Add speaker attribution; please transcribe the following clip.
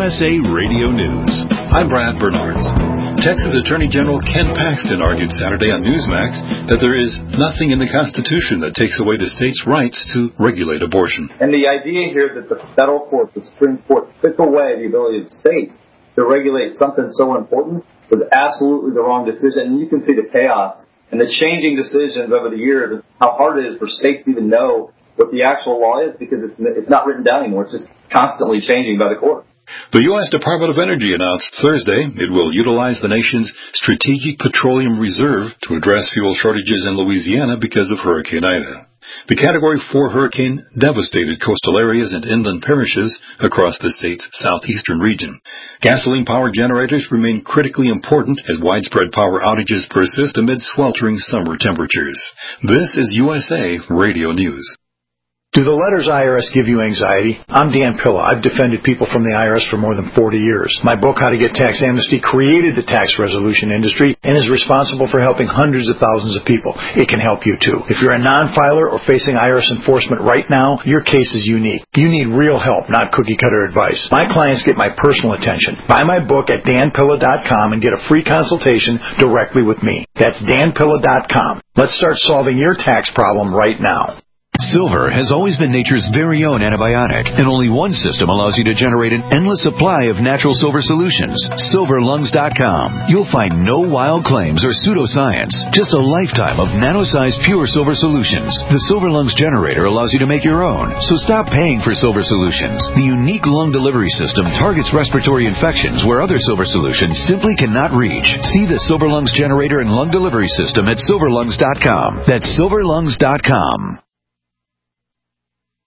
Speaker 1: USA Radio News.
Speaker 2: I'm Brad Bernards. Texas Attorney General Ken Paxton argued Saturday on Newsmax that there is nothing in the Constitution that takes away the state's rights to regulate abortion.
Speaker 3: And the idea here that the federal court, the Supreme Court, took away the ability of states to regulate something so important was absolutely the wrong decision. And you can see the chaos and the changing decisions over the years, how hard it is for states to even know what the actual law is, because it's not written down anymore. It's just constantly changing by the court.
Speaker 2: The U.S. Department of Energy announced Thursday it will utilize the nation's Strategic Petroleum Reserve to address fuel shortages in Louisiana because of Hurricane Ida. The Category 4 hurricane devastated coastal areas and inland parishes across the state's southeastern region. Gasoline-powered generators remain critically important as widespread power outages persist amid sweltering summer temperatures. This is USA Radio News.
Speaker 4: Do the letters IRS give you anxiety? I'm Dan Pilla. I've defended people from the IRS for more than 40 years. My book, How to Get Tax Amnesty, created the tax resolution industry and is responsible for helping hundreds of thousands of people. It can help you too. If you're a non-filer or facing IRS enforcement right now, your case is unique. You need real help, not cookie-cutter advice. My clients get my personal attention. Buy my book at danpilla.com and get a free consultation directly with me. That's danpilla.com. Let's start solving your tax problem right now.
Speaker 1: Silver has always been nature's very own antibiotic, and only one system allows you to generate an endless supply of natural silver solutions. SilverLungs.com. You'll find no wild claims or pseudoscience, just a lifetime of nano-sized pure silver solutions. The Silver Lungs generator allows you to make your own, so stop paying for silver solutions. The unique lung delivery system targets respiratory infections where other silver solutions simply cannot reach. See the Silver Lungs generator and lung delivery system at SilverLungs.com. That's SilverLungs.com.